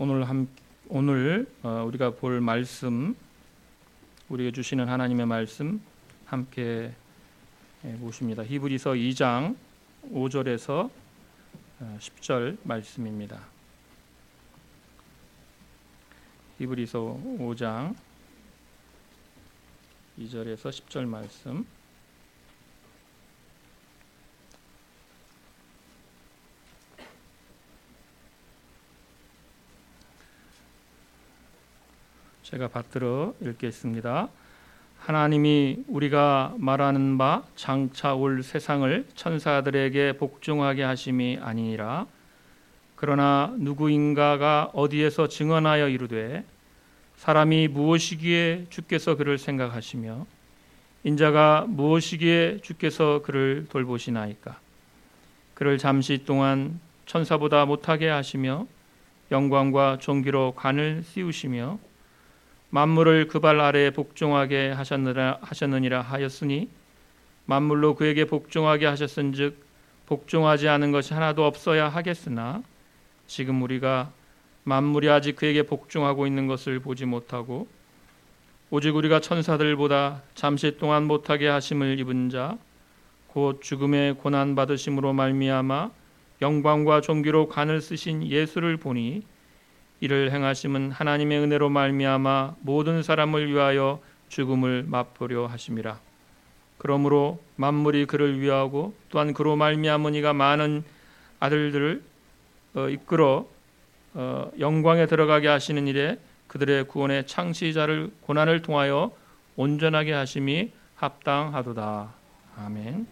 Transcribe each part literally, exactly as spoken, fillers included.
오늘 함, 오늘 우리가 볼 말씀, 우리에게 주시는 하나님의 말씀 함께 보십니다. 히브리서 이 장 오 절에서 십 절 말씀입니다. 히브리서 오 장 이 절에서 십 절 말씀. 제가 받들어 읽겠습니다. 하나님이 우리가 말하는 바 장차 올 세상을 천사들에게 복종하게 하심이 아니니라. 그러나 누구인가가 어디에서 증언하여 이르되 사람이 무엇이기에 주께서 그를 생각하시며 인자가 무엇이기에 주께서 그를 돌보시나이까. 그를 잠시 동안 천사보다 못하게 하시며 영광과 존귀로 관을 씌우시며 만물을 그 발 아래에 복종하게 하셨느라, 하셨느니라 하였으니 만물로 그에게 복종하게 하셨은즉 복종하지 않은 것이 하나도 없어야 하겠으나 지금 우리가 만물이 아직 그에게 복종하고 있는 것을 보지 못하고 오직 우리가 천사들보다 잠시 동안 못하게 하심을 입은 자 곧 죽음의 고난 받으심으로 말미암아 영광과 존귀로 관을 쓰신 예수를 보니 이를 행하심은 하나님의 은혜로 말미암아 모든 사람을 위하여 죽음을 맛보려 하심이라. 그러므로 만물이 그를 위하고 또한 그로 말미암은 이가 많은 아들들을 어, 이끌어 어, 영광에 들어가게 하시는 일에 그들의 구원의 창시자를 고난을 통하여 온전하게 하심이 합당하도다. 아멘.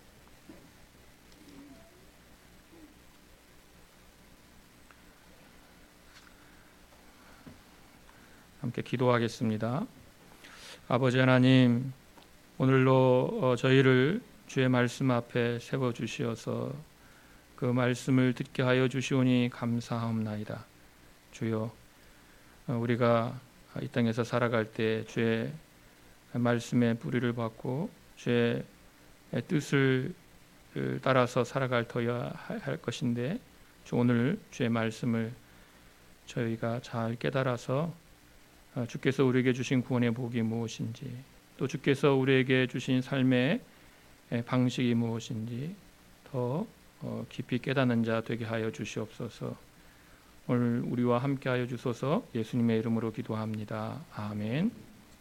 함께 기도하겠습니다. 아버지 하나님, 오늘로 저희를 주의 말씀 앞에 세워주시어서 그 말씀을 듣게 하여 주시오니 감사하옵나이다. 주여, 우리가 이 땅에서 살아갈 때 주의 말씀의 뿌리를 받고 주의 뜻을 따라서 살아갈 터야 할 것인데 주 오늘 주의 말씀을 저희가 잘 깨달아서 주께서 우리에게 주신 구원의 복이 무엇인지 또 주께서 우리에게 주신 삶의 방식이 무엇인지 더 깊이 깨닫는 자 되게 하여 주시옵소서. 오늘 우리와 함께 하여 주소서. 예수님의 이름으로 기도합니다. 아멘.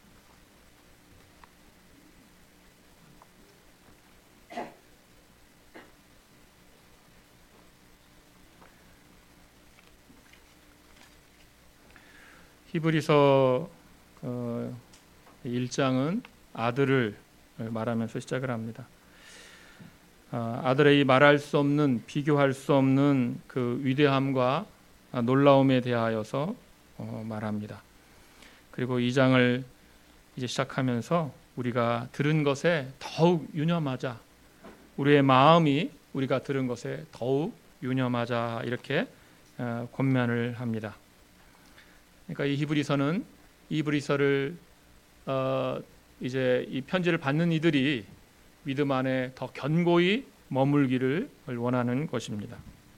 히브리서 일 장은 아들을 말하면서 시작을 합니다. 아들의 이 말할 수 없는, 비교할 수 없는 그 위대함과 놀라움에 대하여서 말합니다. 그리고 이 장을 이제 시작하면서 우리가 들은 것에 더욱 유념하자, 우리의 마음이 우리가 들은 것에 더욱 유념하자, 이렇게 권면을 합니다. 그러니까 이 히브리서는 히브리서를 어, 이제 이 편지를 받는 이들이 믿음 안에 더 견고히 머물기를 원하는 것입니다.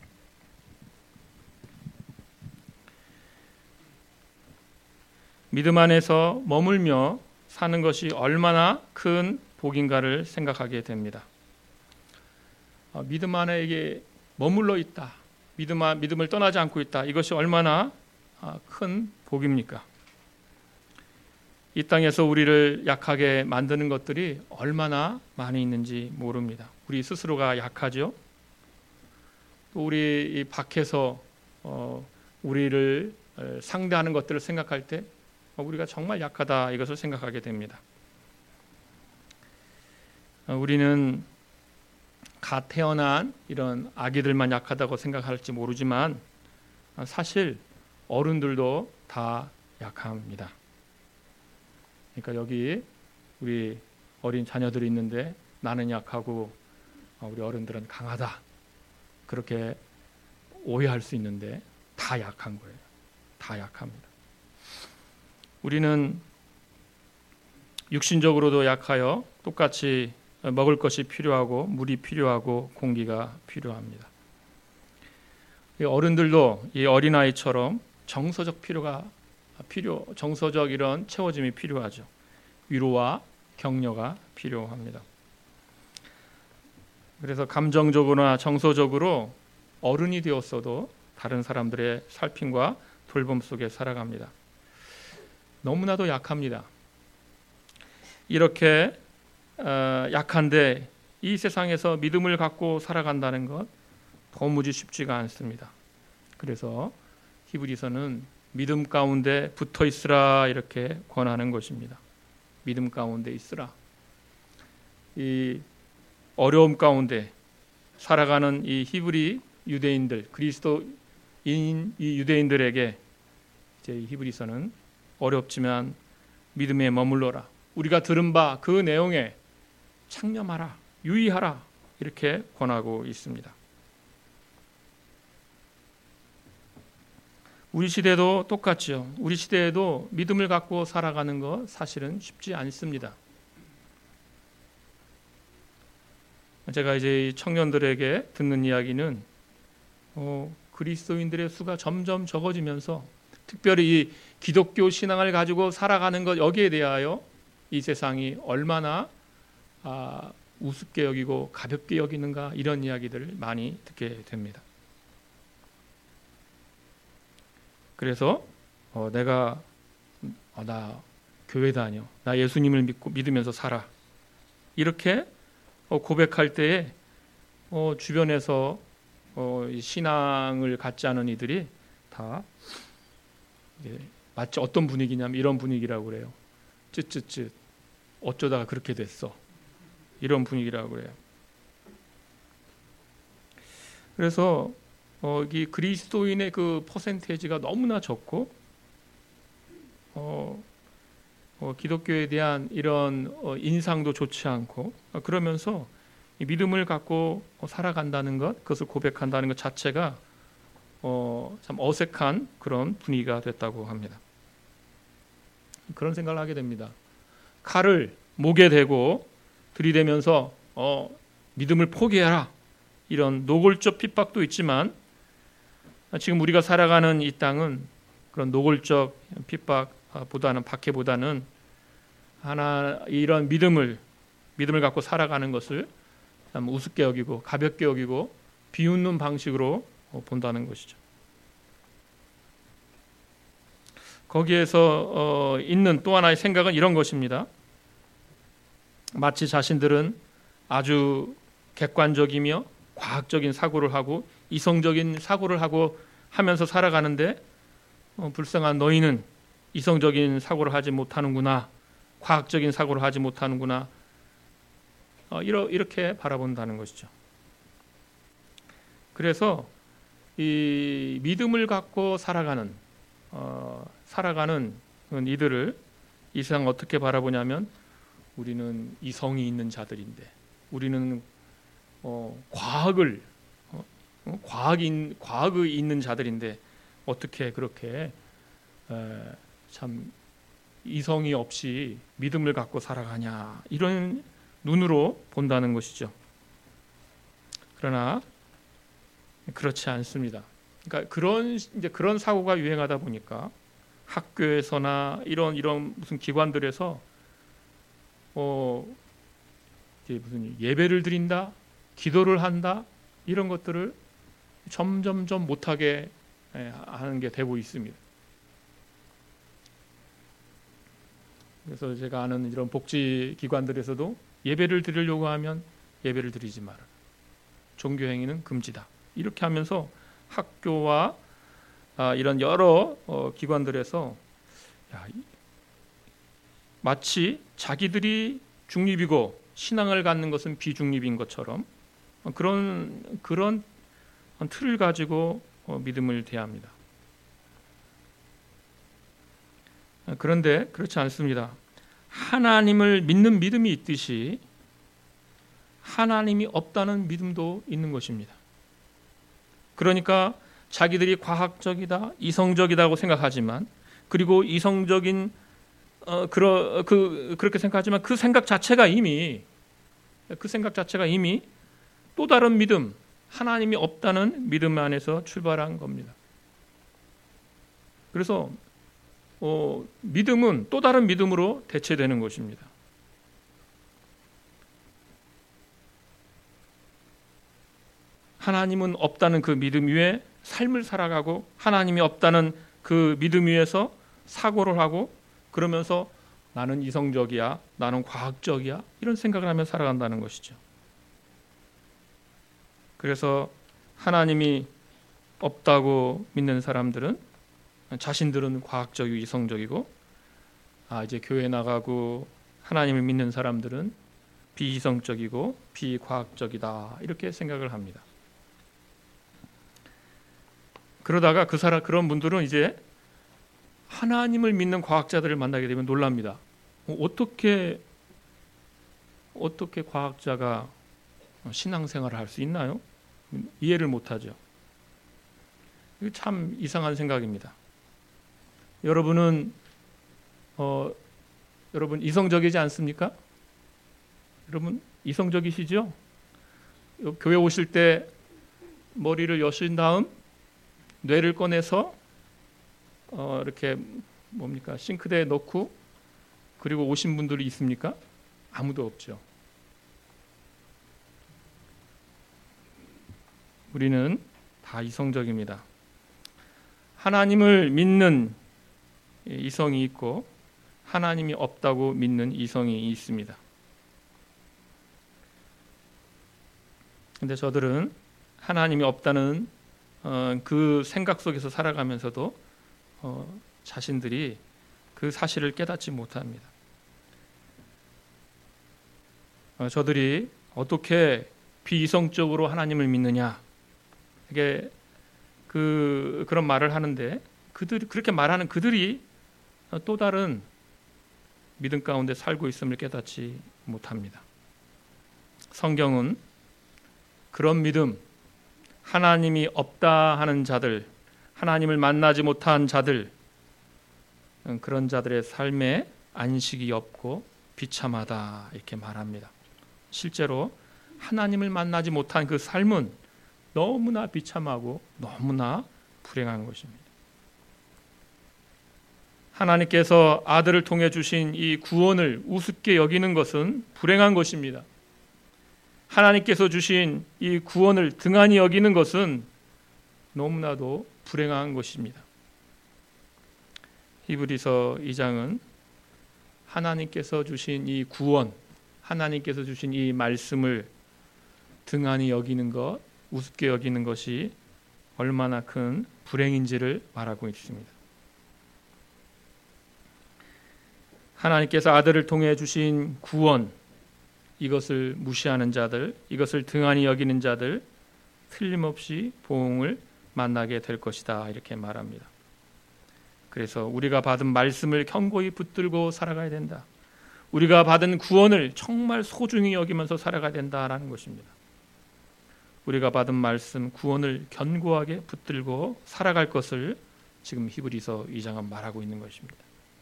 믿음 안에서 머물며 사는 것이 얼마나 큰 복인가를 생각하게 됩니다. 어, 믿음 안에 이게 머물러 있다, 믿음, 믿음을 떠나지 않고 있다, 이것이 얼마나 큰 복입니까? 이 땅에서 우리를 약하게 만드는 것들이 얼마나 많이 있는지 모릅니다. 우리 스스로가 약하죠. 또 우리 이 밖에서 어, 우리를 상대하는 것들을 생각할 때 우리가 정말 약하다, 이것을 생각하게 됩니다. 우리는 갓 태어난 이런 아기들만 약하다고 생각할지 모르지만 사실 어른들도 다 약합니다. 그러니까 여기 우리 어린 자녀들이 있는데 나는 약하고 우리 어른들은 강하다, 그렇게 오해할 수 있는데 다 약한 거예요. 다 약합니다. 우리는 육신적으로도 약하여 똑같이 먹을 것이 필요하고 물이 필요하고 공기가 필요합니다. 어른들도 이 어린아이처럼 정서적 필요가 필요, 정서적 이런 채워짐이 필요하죠. 위로와 격려가 필요합니다. 그래서 감정적으로나 정서적으로 어른이 되었어도 다른 사람들의 살핌과 돌봄 속에 살아갑니다. 너무나도 약합니다. 이렇게 어, 약한데 이 세상에서 믿음을 갖고 살아간다는 것 도무지 쉽지가 않습니다. 그래서 히브리서는 믿음 가운데 붙어 있으라 이렇게 권하는 것입니다. 믿음 가운데 있으라. 이 어려움 가운데 살아가는 이 히브리 유대인들, 그리스도인 이 유대인들에게 이제 히브리서는 어렵지만 믿음에 머물러라. 우리가 들은 바 그 내용에 창념하라, 유의하라 이렇게 권하고 있습니다. 우리 시대도 똑같죠. 우리 시대에도 믿음을 갖고 살아가는 것 사실은 쉽지 않습니다. 제가 이제 청년들에게 듣는 이야기는 어, 그리스도인들의 수가 점점 적어지면서 특별히 이 기독교 신앙을 가지고 살아가는 것 여기에 대하여 이 세상이 얼마나 아, 우습게 여기고 가볍게 여기는가 이런 이야기들을 많이 듣게 됩니다. 그래서 어, 내가 어, 나 교회 다녀, 나 예수님을 믿고 믿으면서 살아 이렇게 어, 고백할 때에 어, 주변에서 어, 신앙을 갖지 않은 이들이 다 이제 마치 어떤 분위기냐면 이런 분위기라고 그래요. 쯧쯧쯧 어쩌다가 그렇게 됐어 이런 분위기라고 그래요. 그래서 어, 이 그리스도인의 그 퍼센테이지가 너무나 적고 어, 어, 기독교에 대한 이런 어, 인상도 좋지 않고 어, 그러면서 이 믿음을 갖고 어, 살아간다는 것, 그것을 고백한다는 것 자체가 어, 참 어색한 그런 분위기가 됐다고 합니다. 그런 생각을 하게 됩니다. 칼을 목에 대고 들이대면서 어, 믿음을 포기해라 이런 노골적 핍박도 있지만 지금 우리가 살아가는 이 땅은 그런 노골적 핍박보다는 박해보다는 하나 이런 믿음을 믿음을 갖고 살아가는 것을 참 우습게 여기고 가볍게 여기고 비웃는 방식으로 본다는 것이죠. 거기에서 어, 있는 또 하나의 생각은 이런 것입니다. 마치 자신들은 아주 객관적이며 과학적인 사고를 하고 이성적인 사고를 하고 하면서 살아가는데 어, 불쌍한 너희는 이성적인 사고를 하지 못하는구나, 과학적인 사고를 하지 못하는구나 어, 이렇게 바라본다는 것이죠. 그래서 이 믿음을 갖고 살아가는 어, 살아가는 이들을 이 세상 어떻게 바라보냐면 우리는 이성이 있는 자들인데 우리는 어, 과학을 어, 과학인 과학이 있는 자들인데 어떻게 그렇게 에, 참 이성이 없이 믿음을 갖고 살아가냐 이런 눈으로 본다는 것이죠. 그러나 그렇지 않습니다. 그러니까 그런 이제 그런 사고가 유행하다 보니까 학교에서나 이런 이런 무슨 기관들에서 어 이제 무슨 예배를 드린다, 기도를 한다 이런 것들을 점점점 못하게 하는 게 되고 있습니다. 그래서 제가 아는 이런 복지 기관들에서도 예배를 드리려고 하면 예배를 드리지 마라. 종교 행위는 금지다. 이렇게 하면서 학교와 아, 이런 여러 어, 기관들에서 야, 마치 자기들이 중립이고 신앙을 갖는 것은 비중립인 것처럼 그런 그런 틀을 가지고 어, 믿음을 대합니다. 그런데 그렇지 않습니다. 하나님을 믿는 믿음이 있듯이 하나님이 없다는 믿음도 있는 것입니다. 그러니까 자기들이 과학적이다, 이성적이다고 생각하지만 그리고 이성적인 어, 그러, 그, 그렇게 생각하지만 그 생각 자체가 이미 그 생각 자체가 이미 또 다른 믿음, 하나님이 없다는 믿음 안에서 출발한 겁니다. 그래서 어, 믿음은 또 다른 믿음으로 대체되는 것입니다. 하나님은 없다는 그 믿음 위에 삶을 살아가고 하나님이 없다는 그 믿음 위에서 사고를 하고 그러면서 나는 이성적이야, 나는 과학적이야 이런 생각을 하며 살아간다는 것이죠. 그래서 하나님이 없다고 믿는 사람들은 자신들은 과학적이고 이성적이고 아 이제 교회 나가고 하나님을 믿는 사람들은 비이성적이고 비과학적이다 이렇게 생각을 합니다. 그러다가 그 사람 그런 분들은 이제 하나님을 믿는 과학자들을 만나게 되면 놀랍니다. 어떻게 어떻게 과학자가 신앙생활을 할 수 있나요? 이해를 못하죠. 이거 참 이상한 생각입니다. 여러분은 어, 여러분 이성적이지 않습니까? 여러분 이성적이시죠? 교회 오실 때 머리를 여신 다음 뇌를 꺼내서 어, 이렇게 뭡니까 싱크대에 넣고 그리고 오신 분들이 있습니까? 아무도 없죠. 우리는 다 이성적입니다. 하나님을 믿는 이성이 있고 하나님이 없다고 믿는 이성이 있습니다. 근데 저들은 하나님이 없다는 어, 그 생각 속에서 살아가면서도 어, 자신들이 그 사실을 깨닫지 못합니다. 어, 저들이 어떻게 비이성적으로 하나님을 믿느냐 이게 그 그런 말을 하는데 그들이 그렇게 말하는 그들이 또 다른 믿음 가운데 살고 있음을 깨닫지 못합니다. 성경은 그런 믿음, 하나님이 없다 하는 자들, 하나님을 만나지 못한 자들, 그런 자들의 삶에 안식이 없고 비참하다 이렇게 말합니다. 실제로 하나님을 만나지 못한 그 삶은 너무나 비참하고 너무나 불행한 것입니다. 하나님께서 아들을 통해 주신 이 구원을 우습게 여기는 것은 불행한 것입니다. 하나님께서 주신 이 구원을 등한히 여기는 것은 너무나도 불행한 것입니다. 히브리서 이 장은 하나님께서 주신 이 구원, 하나님께서 주신 이 말씀을 등한히 여기는 것, 우습게 여기는 것이 얼마나 큰 불행인지를 말하고 있습니다. 하나님께서 아들을 통해 주신 구원, 이것을 무시하는 자들, 이것을 등한히 여기는 자들 틀림없이 보응을 만나게 될 것이다 이렇게 말합니다. 그래서 우리가 받은 말씀을 견고히 붙들고 살아가야 된다. 우리가 받은 구원을 정말 소중히 여기면서 살아가야 된다라는 것입니다. 우리가 받은 말씀, 구원을 견고하게 붙들고 살아갈 것을 지금 히브리서 이 장은 말하고 있는 것입니다.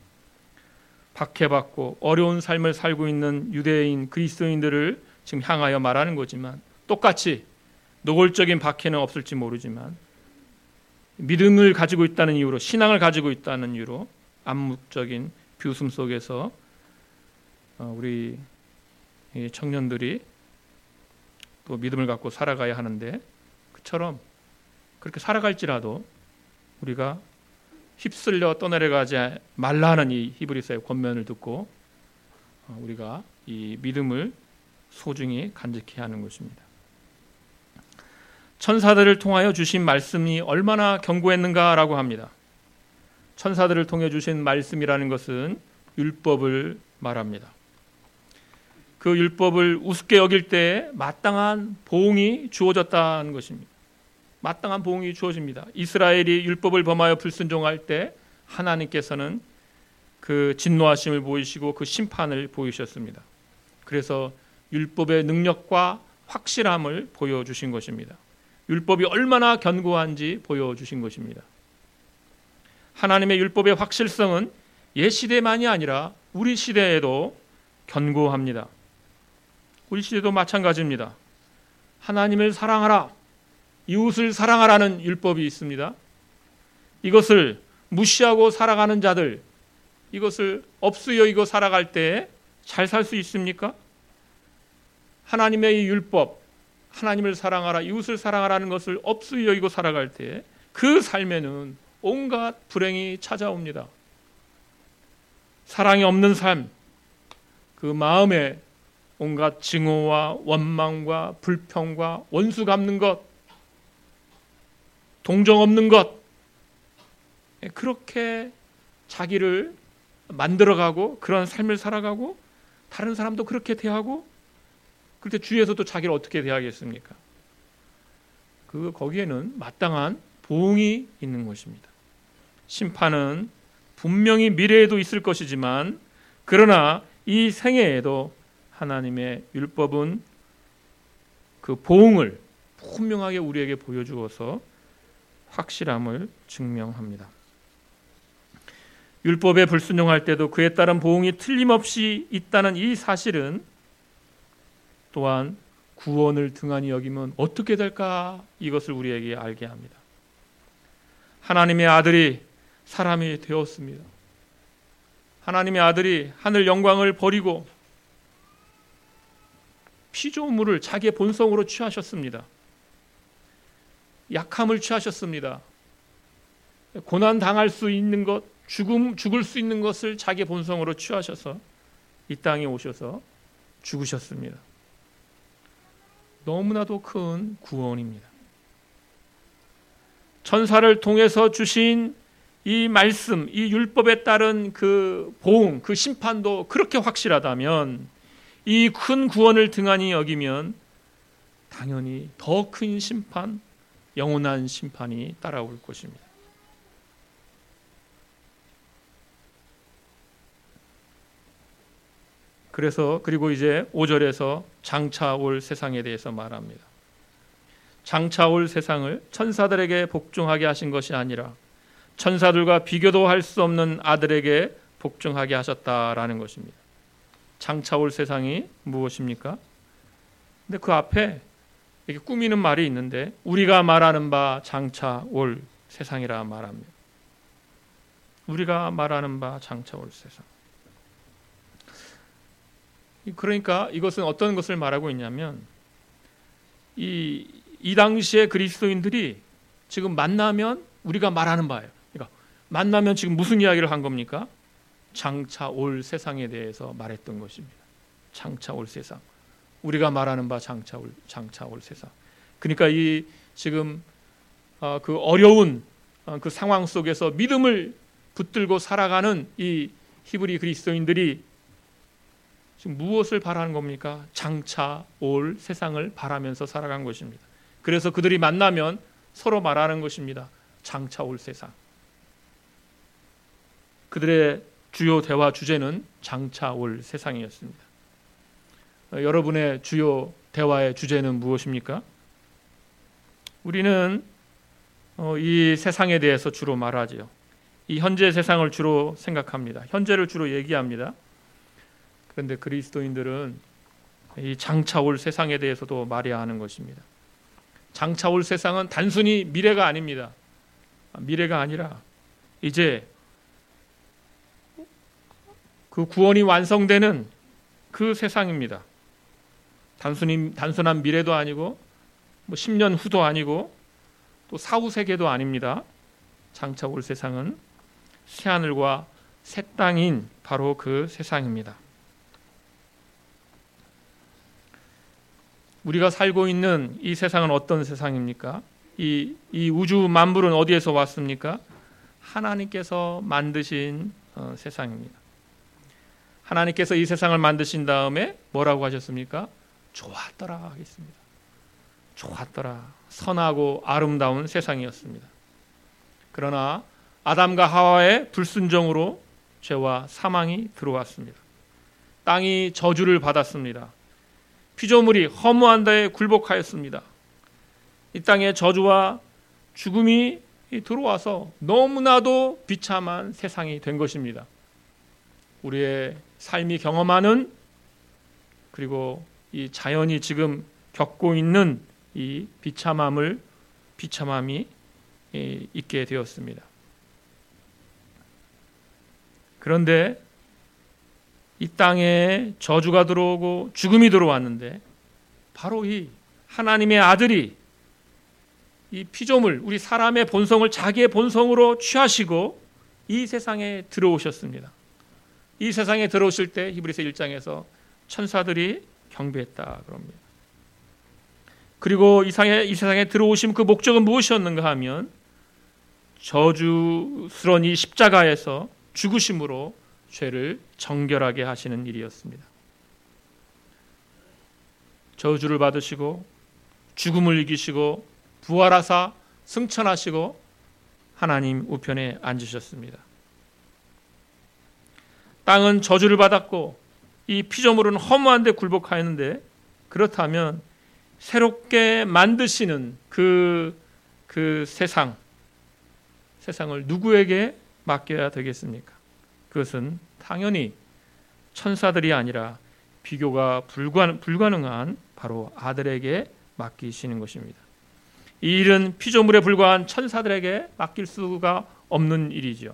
박해받고 어려운 삶을 살고 있는 유대인 그리스도인들을 지금 향하여 말하는 거지만 똑같이 노골적인 박해는 없을지 모르지만 믿음을 가지고 있다는 이유로 신앙을 가지고 있다는 이유로 암묵적인 비웃음 속에서 우리 청년들이 또 믿음을 갖고 살아가야 하는데 그처럼 그렇게 살아갈지라도 우리가 휩쓸려 떠내려가지 말라 하는 이 히브리서의 권면을 듣고 우리가 이 믿음을 소중히 간직해야 하는 것입니다. 천사들을 통하여 주신 말씀이 얼마나 견고했는가라고 합니다. 천사들을 통해 주신 말씀이라는 것은 율법을 말합니다. 그 율법을 우습게 여길 때에 마땅한 보응이 주어졌다는 것입니다. 마땅한 보응이 주어집니다. 이스라엘이 율법을 범하여 불순종할 때 하나님께서는 그 진노하심을 보이시고 그 심판을 보이셨습니다. 그래서 율법의 능력과 확실함을 보여주신 것입니다. 율법이 얼마나 견고한지 보여주신 것입니다. 하나님의 율법의 확실성은 옛 시대만이 아니라 우리 시대에도 견고합니다. 우리 시대도 마찬가지입니다. 하나님을 사랑하라, 이웃을 사랑하라는 율법이 있습니다. 이것을 무시하고 살아가는 자들, 이것을 없이 여기고 살아갈 때 잘 살 수 있습니까? 하나님의 이 율법, 하나님을 사랑하라, 이웃을 사랑하라는 것을 없이 여기고 살아갈 때 그 삶에는 온갖 불행이 찾아옵니다. 사랑이 없는 삶, 그 마음에 온갖 증오와 원망과 불평과 원수 갚는 것, 동정 없는 것, 그렇게 자기를 만들어가고 그런 삶을 살아가고 다른 사람도 그렇게 대하고, 그렇게 주위에서도 자기를 어떻게 대하겠습니까? 그 거기에는 마땅한 보응이 있는 것입니다. 심판은 분명히 미래에도 있을 것이지만, 그러나 이 생애에도 하나님의 율법은 그 보응을 분명하게 우리에게 보여주어서 확실함을 증명합니다. 율법에 불순종할 때도 그에 따른 보응이 틀림없이 있다는 이 사실은 또한 구원을 등한히 여기면 어떻게 될까, 이것을 우리에게 알게 합니다. 하나님의 아들이 사람이 되었습니다. 하나님의 아들이 하늘 영광을 버리고 피조물을 자기의 본성으로 취하셨습니다. 약함을 취하셨습니다. 고난 당할 수 있는 것, 죽음, 죽을 수 있는 것을 자기의 본성으로 취하셔서 이 땅에 오셔서 죽으셨습니다. 너무나도 큰 구원입니다. 천사를 통해서 주신 이 말씀, 이 율법에 따른 그 보응, 그 심판도 그렇게 확실하다면 이 큰 구원을 등한히 여기면 당연히 더 큰 심판, 영원한 심판이 따라올 것입니다. 그래서 그리고 이제 오 절에서 장차 올 세상에 대해서 말합니다. 장차 올 세상을 천사들에게 복종하게 하신 것이 아니라 천사들과 비교도 할 수 없는 아들에게 복종하게 하셨다라는 것입니다. 장차 올 세상이 무엇입니까? 근데 그 앞에 이렇게 꾸미는 말이 있는데, 우리가 말하는 바 장차 올 세상이라 말합니다. 우리가 말하는 바 장차 올 세상. 그러니까 이것은 어떤 것을 말하고 있냐면, 이, 이 당시에 그리스도인들이 지금 만나면 우리가 말하는 바예요. 그러니까 만나면 지금 무슨 이야기를 한 겁니까? 장차 올 세상에 대해서 말했던 것입니다. 장차 올 세상. 우리가 말하는 바 장차 올, 장차 올 세상. 그러니까 이 지금 어, 그 어려운 어, 그 상황 속에서 믿음을 붙들고 살아가는 이 히브리 그리스도인들이 지금 무엇을 바라는 겁니까? 장차 올 세상을 바라면서 살아간 것입니다. 그래서 그들이 만나면 서로 말하는 것입니다. 장차 올 세상. 그들의 주요 대화 주제는 장차 올 세상이었습니다. 어, 여러분의 주요 대화의 주제는 무엇입니까? 우리는 어, 이 세상에 대해서 주로 말하지요. 이 현재 세상을 주로 생각합니다. 현재를 주로 얘기합니다. 그런데 그리스도인들은 이 장차 올 세상에 대해서도 말해야 하는 것입니다. 장차 올 세상은 단순히 미래가 아닙니다. 미래가 아니라 이제 그 구원이 완성되는 그 세상입니다. 단순히 단순한 미래도 아니고 뭐 십 년 후도 아니고 또 사후 세계도 아닙니다. 장차 올 세상은 새 하늘과 새 땅인 바로 그 세상입니다. 우리가 살고 있는 이 세상은 어떤 세상입니까? 이, 이 우주 만물은 어디에서 왔습니까? 하나님께서 만드신 어, 세상입니다. 하나님께서 이 세상을 만드신 다음에 뭐라고 하셨습니까? 좋았더라 하겠습니다. 좋았더라. 선하고 아름다운 세상이었습니다. 그러나 아담과 하와의 불순종으로 죄와 사망이 들어왔습니다. 땅이 저주를 받았습니다. 피조물이 허무한 데에 굴복하였습니다. 이 땅에 저주와 죽음이 들어와서 너무나도 비참한 세상이 된 것입니다. 우리의 삶이 경험하는, 그리고 이 자연이 지금 겪고 있는 이 비참함을 비참함이 있게 되었습니다. 그런데 이 땅에 저주가 들어오고 죽음이 들어왔는데 바로 이 하나님의 아들이 이 피조물, 우리 사람의 본성을 자기의 본성으로 취하시고 이 세상에 들어오셨습니다. 이 세상에 들어오실 때 히브리서 일 장에서 천사들이 경배했다 그럽니다. 그리고 이 세상에, 이 세상에 들어오신 그 목적은 무엇이었는가 하면 저주스러운 이 십자가에서 죽으심으로 죄를 정결하게 하시는 일이었습니다. 저주를 받으시고 죽음을 이기시고 부활하사 승천하시고 하나님 우편에 앉으셨습니다. 땅은 저주를 받았고 이 피조물은 허무한 데 굴복하였는데, 그렇다면 새롭게 만드시는 그, 그 세상, 세상을 누구에게 맡겨야 되겠습니까? 그것은 당연히 천사들이 아니라 비교가 불가능한 바로 아들에게 맡기시는 것입니다. 이 일은 피조물에 불과한 천사들에게 맡길 수가 없는 일이죠.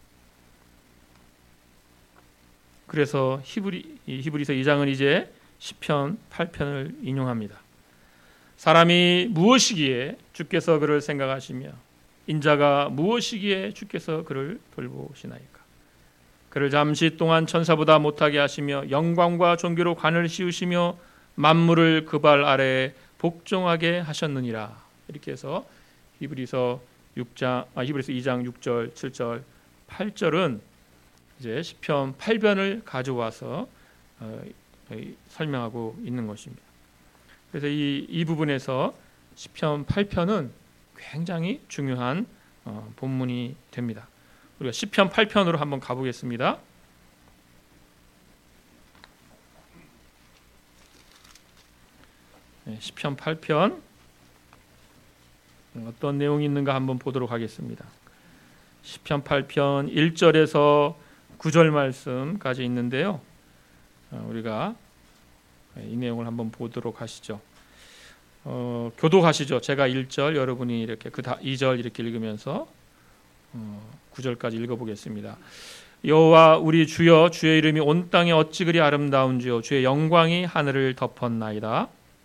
그래서 히브리, 히브리서 이 장은 이제 시편 팔 편을 인용합니다. 사람이 무엇이기에 주께서 그를 생각하시며 인자가 무엇이기에 주께서 그를 돌보시나이까. 그를 잠시 동안 천사보다 못하게 하시며 영광과 존귀로 관을 씌우시며 만물을 그 발 아래에 복종하게 하셨느니라. 이렇게 해서 히브리서 육 장, 아, 히브리서 이 장 육 절, 칠 절, 팔 절은 이제 시편 팔 편을 가져와서 어, 설명하고 있는 것입니다. 그래서 이, 이 부분에서 시편 팔 편은 굉장히 중요한 어, 본문이 됩니다. 우리가 시편 팔 편으로 한번 가보겠습니다. 네, 시편 팔 편 어떤 내용이 있는가 한번 보도록 하겠습니다. 시편 팔 편 일 절에서 구 절 말씀까지 있는데요. 우리가 이 내용을 한번 보도록 하시죠. 어, 교독하시죠. 제가 일 절, 여러분이 이렇게 그 이 절 이렇게 읽으면서 어, 구 절까지 읽어보겠습니다. 여호와 우리 주여, 주의 이름이 온 땅에 어찌 그리 아름다운지요. 주의 영광이 하늘을 덮었나이다.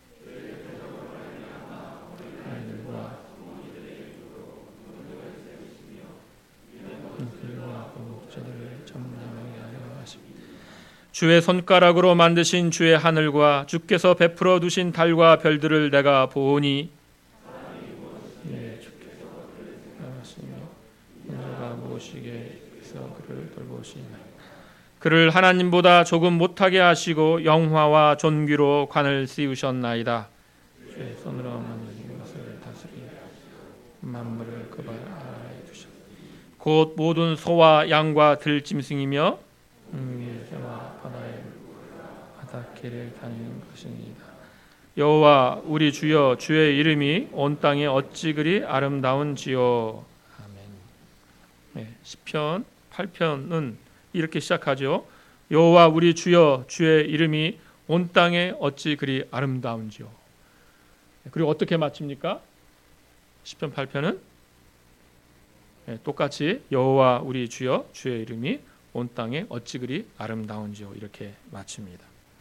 주의 손가락으로 만드신 주의 하늘과 주께서 베풀어 두신 달과 별들을 내가 보오니, 네, 주께서 내가 무엇이게서 그를 돌보시나이까. 그를 하나님보다 조금 못하게 하시고 영화와 존귀로 관을 씌우셨나이다. 주의 손으로 만드신 것을 다스리며 만물을 그 발 아래에 두셨. 곧 모든 소와 양과 들짐승이며 음, 바다에 바닷길을 다니는 것입니다. 여호와 우리 주여, 주의 이름이 온 땅에 어찌 그리 아름다운지요. 아멘. 네, 시편 팔 편은 이렇게 시작하죠. 여호와 우리 주여, 주의 이름이 온 땅에 어찌 그리 아름다운지요. 그리고 어떻게 마칩니까? 시편 팔 편은 네, 똑같이 여호와 우리 주여, 주의 이름이 온 땅에 어찌 그리 아름다운지요. 이렇게 마칩니다.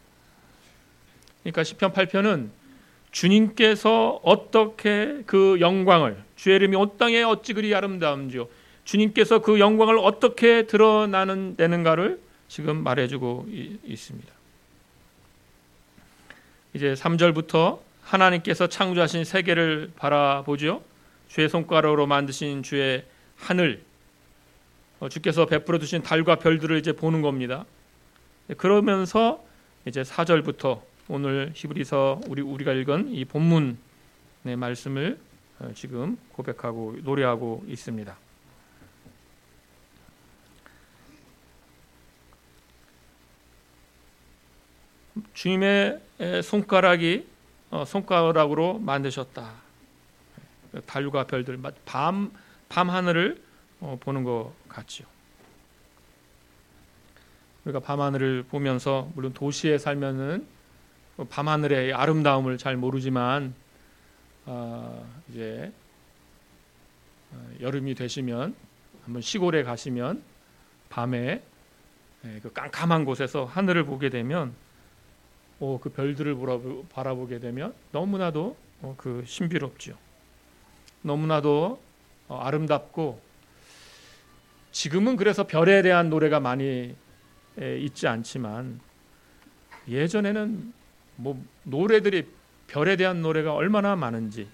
그러니까 시편 팔 편은 주님께서 어떻게 그 영광을, 주의 이름이 온 땅에 어찌 그리 아름다운지요, 주님께서 그 영광을 어떻게 드러나는 되는가를 지금 말해주고 있습니다. 이제 삼 절부터 하나님께서 창조하신 세계를 바라보죠. 주의 손가락으로 만드신 주의 하늘, 주께서 베풀어 두신 달과 별들을 이제 보는 겁니다. 그러면서 이제 사 절부터 오늘 히브리서 우리 우리가 읽은 이 본문의 말씀을 지금 고백하고 노래하고 있습니다. 주님의 손가락이 손가락으로 만드셨다. 달과 별들, 밤, 밤 하늘을 보는 것 같지요. 우리가 밤하늘을 보면서 물론 도시에 살면은 밤하늘의 아름다움을 잘 모르지만 어, 이제 어, 여름이 되시면 한번 시골에 가시면 밤에 그 깜깜한 곳에서 하늘을 보게 되면, 오, 그 별들을 바라보게 되면 너무나도 그 신비롭죠. 너무나도 아름답고, 지금은 그래서 별에 대한 노래가 많이 있지 않지만 예전에는 뭐 노래들이 별에 대한 노래가 얼마나 많은지.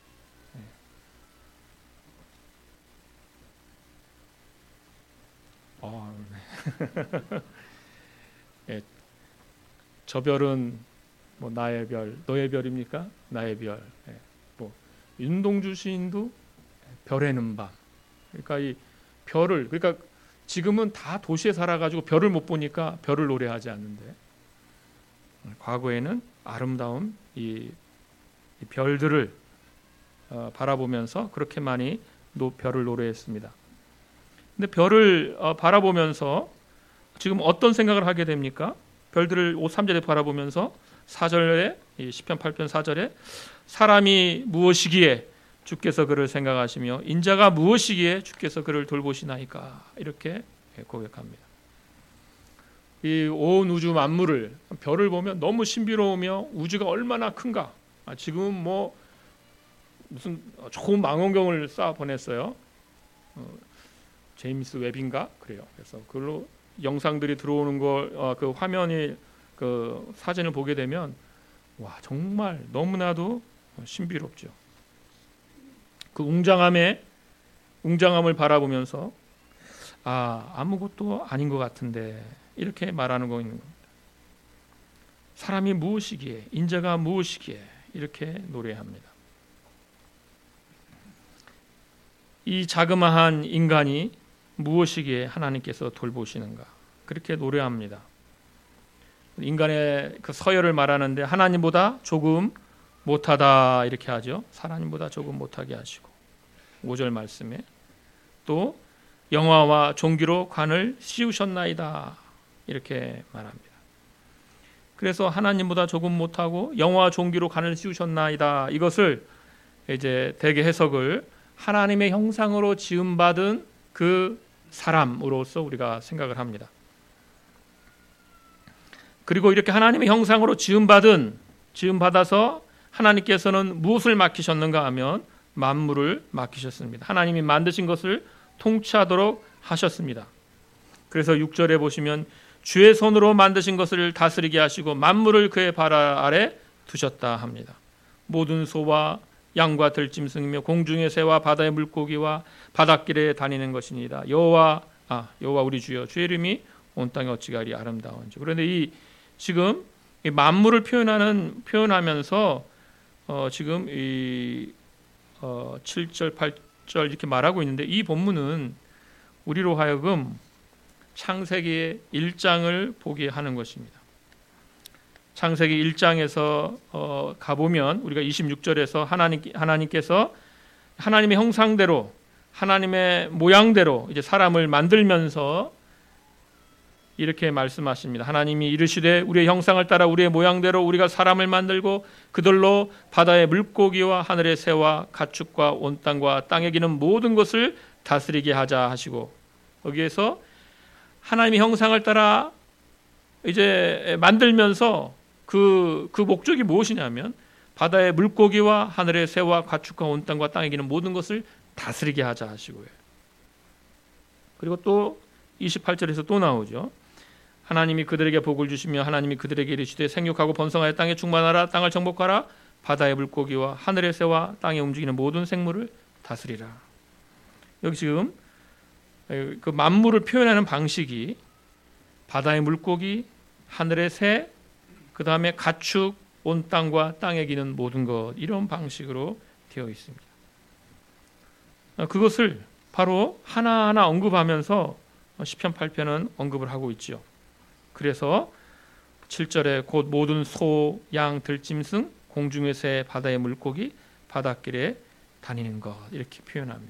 어, 네. 저 별은 뭐 나의 별, 너의 별입니까? 나의 별. 네. 뭐 윤동주 시인도 별에는 밤. 그러니까 이 별을, 그러니까 지금은 다 도시에 살아가지고 별을 못 보니까 별을 노래하지 않는데, 과거에는 아름다운 이, 이 별들을 어, 바라보면서 그렇게 많이 노, 별을 노래했습니다. 근데 별을 어, 바라보면서 지금 어떤 생각을 하게 됩니까? 별들을 삼 절에 바라보면서 사 절에, 이 시편 팔 편 사 절에 사람이 무엇이기에 주께서 그를 생각하시며 인자가 무엇이기에 주께서 그를 돌보시나이까, 이렇게 고백합니다. 이 온 우주 만물을, 별을 보면 너무 신비로우며 우주가 얼마나 큰가. 아, 지금은 뭐 무슨 좋은 망원경을 쏴 보냈어요. 어, 제임스 웹인가 그래요. 그래서 그걸로 영상들이 들어오는 걸, 어, 그 화면이, 그 사진을 보게 되면 와, 정말 너무나도 신비롭죠. 그 웅장함에 웅장함을 바라보면서 아, 아무것도 아닌 것 같은데, 이렇게 말하는 거 있는 겁니다. 사람이 무엇이기에, 인자가 무엇이기에, 이렇게 노래합니다. 이 자그마한 인간이 무엇이기에 하나님께서 돌보시는가, 그렇게 노래합니다. 인간의 그 서열을 말하는데 하나님보다 조금 못하다, 이렇게 하죠. 하나님보다 조금 못하게 하시고, 오 절 말씀에 또 영화와 종기로 관을 씌우셨나이다, 이렇게 말합니다. 그래서 하나님보다 조금 못하고 영화와 종기로 관을 씌우셨나이다, 이것을 이제 대개 해석을 하나님의 형상으로 지음받은 그 사람으로서 우리가 생각을 합니다. 그리고 이렇게 하나님의 형상으로 지음받은, 지음받아서 하나님께서는 무엇을 맡기셨는가 하면 만물을 맡기셨습니다. 하나님이 만드신 것을 통치하도록 하셨습니다. 그래서 육 절에 보시면 주의 손으로 만드신 것을 다스리게 하시고 만물을 그의 발 아래 두셨다 합니다. 모든 소와 양과 들짐승이며 공중의 새와 바다의 물고기와 바닷길에 다니는 것이니이다. 여호와 아 여호와 우리 주여, 주의 이름이 온 땅에 어찌가리 아름다운지. 그런데 이 지금 이 만물을 표현하는 표현하면서 어, 지금 이 어, 칠 절 팔 절 이렇게 말하고 있는데, 이 본문은 우리로 하여금 창세기 일 장을 보게 하는 것입니다. 창세기 일 장에서 어, 가보면 우리가 이십육 절에서 하나님, 하나님께서 하나님의 형상대로, 하나님의 모양대로 이제 사람을 만들면서 이렇게 말씀하십니다. 하나님이 이르시되 우리의 형상을 따라 우리의 모양대로 우리가 사람을 만들고 그들로 바다의 물고기와 하늘의 새와 가축과 온 땅과 땅에 기는 모든 것을 다스리게 하자 하시고, 거기에서 하나님의 형상을 따라 이제 만들면서 그, 그 목적이 무엇이냐면 바다의 물고기와 하늘의 새와 가축과 온 땅과 땅에 기는 모든 것을 다스리게 하자 하시고요. 그리고 또 이십팔 절에서 또 나오죠. 하나님이 그들에게 복을 주시며 하나님이 그들에게 이르시되 생육하고 번성하여 땅에 충만하라, 땅을 정복하라, 바다의 물고기와 하늘의 새와 땅에 움직이는 모든 생물을 다스리라. 여기 지금 그 만물을 표현하는 방식이 바다의 물고기, 하늘의 새, 그 다음에 가축, 온 땅과 땅에 기는 모든 것, 이런 방식으로 되어 있습니다. 그것을 바로 하나하나 언급하면서 시편 팔 편은 언급을 하고 있죠. 그래서 칠 절에 곧 모든 소, 양, 들짐승, 공중의 새, 바다의 물고기, 바닷길에 다니는 것, 이렇게 표현합니다.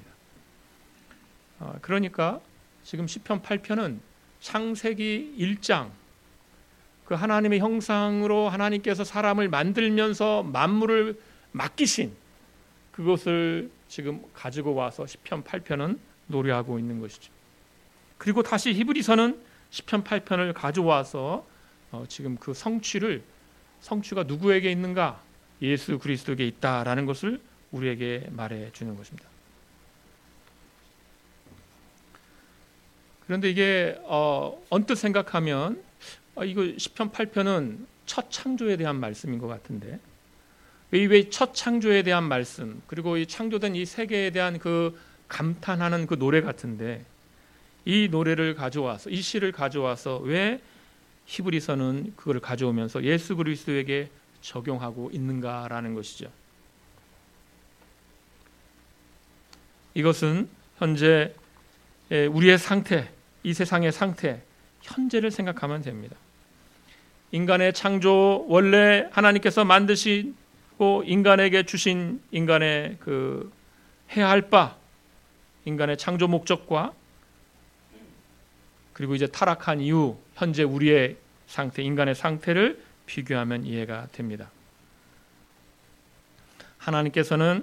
그러니까 지금 시편 팔 편은 창세기 일 장, 그 하나님의 형상으로 하나님께서 사람을 만들면서 만물을 맡기신 그것을 지금 가지고 와서 시편 팔 편은 노래하고 있는 것이죠. 그리고 다시 히브리서는 시편 팔 편을 가져와서 어, 지금 그 성취를 성취가 누구에게 있는가? 예수 그리스도에게 있다라는 것을 우리에게 말해 주는 것입니다. 그런데 이게 어, 언뜻 생각하면 어, 이거 시편 팔 편은 첫 창조에 대한 말씀인 것 같은데 왜 첫 창조에 대한 말씀 그리고 이 창조된 이 세계에 대한 그 감탄하는 그 노래 같은데 이 노래를 가져와서 이 시를 가져와서 왜 히브리서는 그걸 가져오면서 예수 그리스도에게 적용하고 있는가라는 것이죠. 이것은 현재 우리의 상태, 이 세상의 상태, 현재를 생각하면 됩니다. 인간의 창조 원래 하나님께서 만드시고 인간에게 주신 인간의 그 해야 할 바, 인간의 창조 목적과 그리고 이제 타락한 이후 현재 우리의 상태, 인간의 상태를 비교하면 이해가 됩니다. 하나님께서는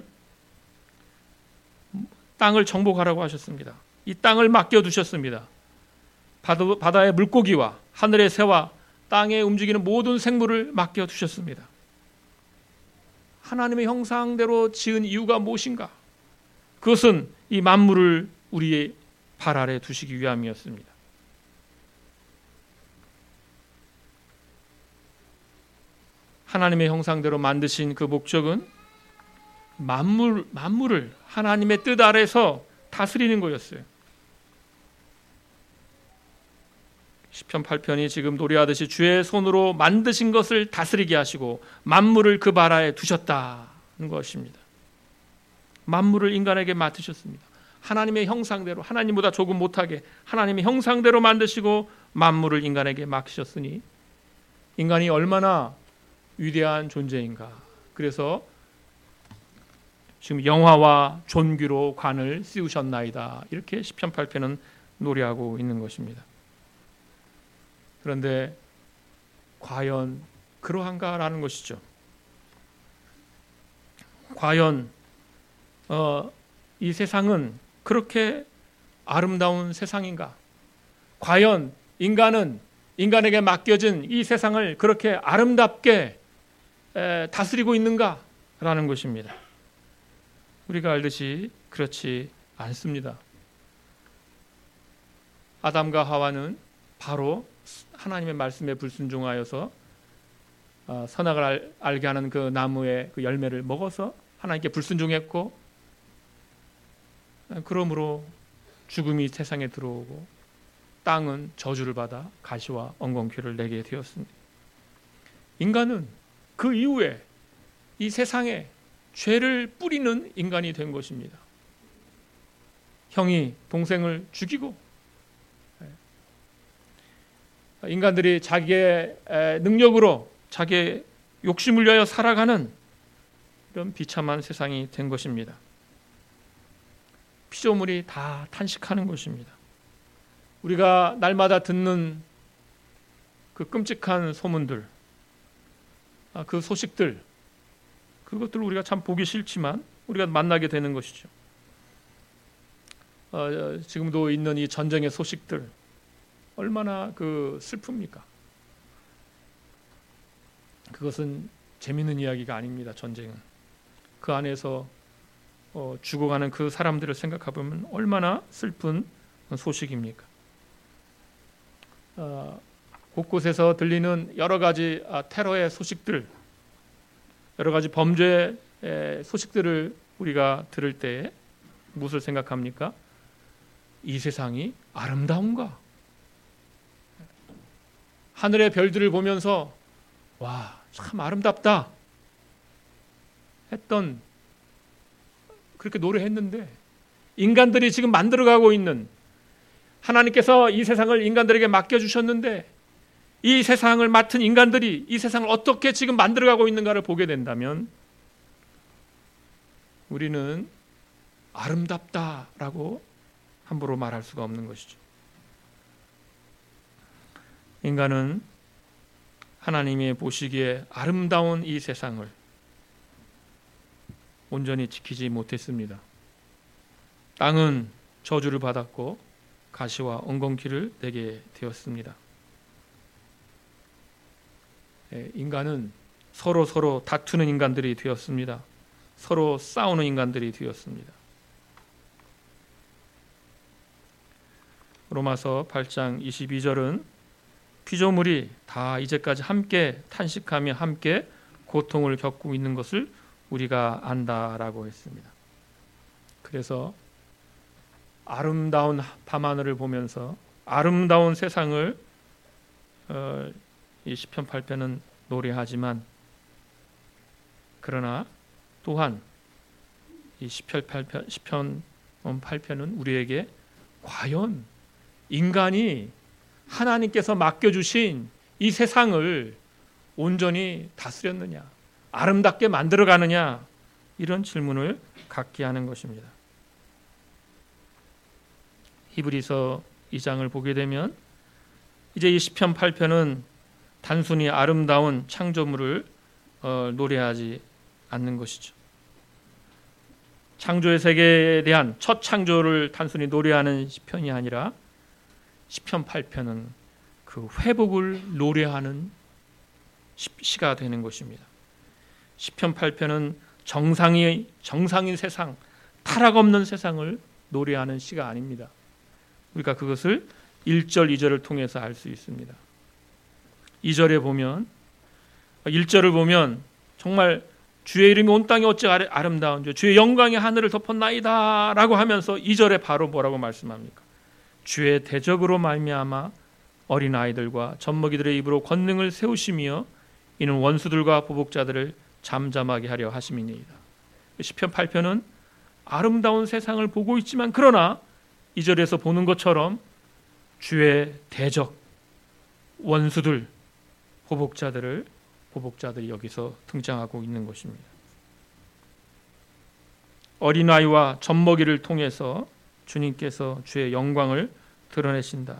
땅을 정복하라고 하셨습니다. 이 땅을 맡겨두셨습니다. 바다의 물고기와 하늘의 새와 땅에 움직이는 모든 생물을 맡겨두셨습니다. 하나님의 형상대로 지은 이유가 무엇인가? 그것은 이 만물을 우리의 발 아래 두시기 위함이었습니다. 하나님의 형상대로 만드신 그 목적은 만물, 만물을 하나님의 뜻 아래서 다스리는 거였어요. 시편 팔 편이 지금 노래하듯이 주의 손으로 만드신 것을 다스리게 하시고 만물을 그 발 아래 두셨다는 것입니다. 만물을 인간에게 맡으셨습니다. 하나님의 형상대로 하나님보다 조금 못하게 하나님의 형상대로 만드시고 만물을 인간에게 맡기셨으니 인간이 얼마나 위대한 존재인가. 그래서 지금 영화와 존귀로 관을 씌우셨나이다. 이렇게 시편 팔 편은 노래하고 있는 것입니다. 그런데 과연 그러한가라는 것이죠. 과연 어, 이 세상은 그렇게 아름다운 세상인가? 과연 인간은 인간에게 맡겨진 이 세상을 그렇게 아름답게 에, 다스리고 있는가라는 것입니다. 우리가 알듯이 그렇지 않습니다. 아담과 하와는 바로 하나님의 말씀에 불순종하여서 선악을 알, 알게 하는 그 나무의 그 열매를 먹어서 하나님께 불순종했고 그러므로 죽음이 세상에 들어오고 땅은 저주를 받아 가시와 엉겅퀴를 내게 되었습니다. 인간은 그 이후에 이 세상에 죄를 뿌리는 인간이 된 것입니다. 형이 동생을 죽이고 인간들이 자기의 능력으로 자기의 욕심을 위하여 살아가는 이런 비참한 세상이 된 것입니다. 피조물이 다 탄식하는 것입니다. 우리가 날마다 듣는 그 끔찍한 소문들, 그 소식들, 그것들을 우리가 참 보기 싫지만 우리가 만나게 되는 것이죠. 어, 지금도 있는 이 전쟁의 소식들 얼마나 그 슬픕니까? 그것은 재미있는 이야기가 아닙니다. 전쟁은 그 안에서 어, 죽어가는 그 사람들을 생각해보면 얼마나 슬픈 소식입니까? 어, 곳곳에서 들리는 여러 가지 아, 테러의 소식들, 여러 가지 범죄의 소식들을 우리가 들을 때 무엇을 생각합니까? 이 세상이 아름다운가? 하늘의 별들을 보면서 와, 참 아름답다 했던, 그렇게 노래했는데 인간들이 지금 만들어가고 있는, 하나님께서 이 세상을 인간들에게 맡겨주셨는데 이 세상을 맡은 인간들이 이 세상을 어떻게 지금 만들어가고 있는가를 보게 된다면 우리는 아름답다라고 함부로 말할 수가 없는 것이죠. 인간은 하나님이 보시기에 아름다운 이 세상을 온전히 지키지 못했습니다. 땅은 저주를 받았고 가시와 엉겅퀴를 내게 되었습니다. 인간은 서로 서로 다투는 인간들이 되었습니다. 서로 싸우는 인간들이 되었습니다. 로마서 팔 장 이십이 절은 피조물이 다 이제까지 함께 탄식하며 함께 고통을 겪고 있는 것을 우리가 안다라고 했습니다. 그래서 아름다운 밤하늘을 보면서 아름다운 세상을 어, 이 시편 팔 편은 노래하지만, 그러나 또한 이 시편 팔 편, 시편 팔 편은 우리에게 과연 인간이 하나님께서 맡겨주신 이 세상을 온전히 다스렸느냐, 아름답게 만들어가느냐, 이런 질문을 갖게 하는 것입니다. 히브리서 이 장을 보게 되면 이제 이 시편 팔 편은 단순히 아름다운 창조물을 어, 노래하지 않는 것이죠. 창조의 세계에 대한 첫 창조를 단순히 노래하는 시편이 아니라 시편 팔 편은 그 회복을 노래하는 시가 되는 것입니다. 시편 팔 편은 정상의, 정상인 세상, 타락 없는 세상을 노래하는 시가 아닙니다. 우리가 그것을 일 절, 이 절을 통해서 알 수 있습니다. 이 절에 보면, 일 절을 보면 정말 주의 이름이 온 땅에 어찌 아름다운지 주의 영광이 하늘을 덮었나이다 라고 하면서 이 절에 바로 뭐라고 말씀합니까? 주의 대적으로 말미암아 어린아이들과 젖먹이들의 입으로 권능을 세우시며 이는 원수들과 보복자들을 잠잠하게 하려 하심이니이다. 시편 팔 편은 아름다운 세상을 보고 있지만, 그러나 이 절에서 보는 것처럼 주의 대적, 원수들, 보복자들을 보복자들이 여기서 등장하고 있는 것입니다. 어린아이와 젖먹이를 통해서 주님께서 주의 영광을 드러내신다.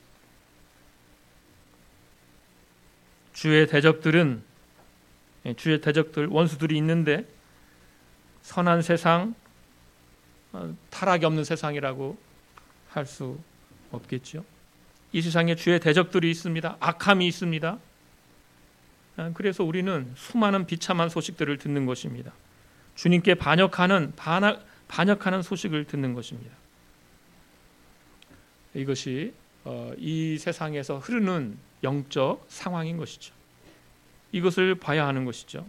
주의 대적들은, 주의 대적들, 원수들이 있는데 선한 세상, 타락이 없는 세상이라고 할 수 없겠죠. 이 세상에 주의 대적들이 있습니다. 악함이 있습니다. 그래서 우리는 수많은 비참한 소식들을 듣는 것입니다. 주님께 반역하는, 반하, 반역하는 소식을 듣는 것입니다. 이것이 이 세상에서 흐르는 영적 상황인 것이죠. 이것을 봐야 하는 것이죠.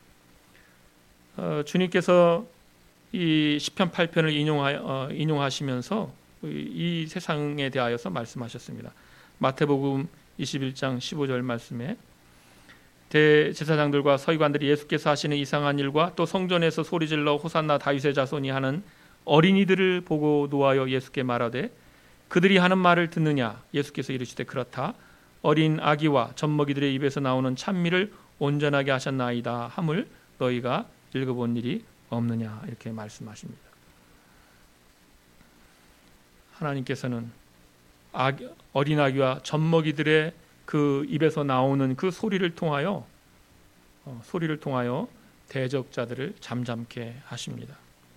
주님께서 이 시편 팔 편을 인용하, 인용하시면서 이 세상에 대하여서 말씀하셨습니다. 마태복음 이십일 장 십오 절 말씀에 대제사장들과 서기관들이 예수께서 하시는 이상한 일과 또 성전에서 소리질러 호산나 다윗의 자손이 하는 어린이들을 보고 노하여 예수께 말하되 그들이 하는 말을 듣느냐? 예수께서 이르시되 그렇다. 어린 아기와 젖먹이들의 입에서 나오는 찬미를 온전하게 하셨나이다 함을 너희가 읽어본 일이 없느냐, 이렇게 말씀하십니다. 하나님께서는 아기, 어린 아기와 젖먹이들의 그 입에서 나오는 그 소리를 통하여 어, 소리를 통하여 대적자들을 잠잠케 하십니다.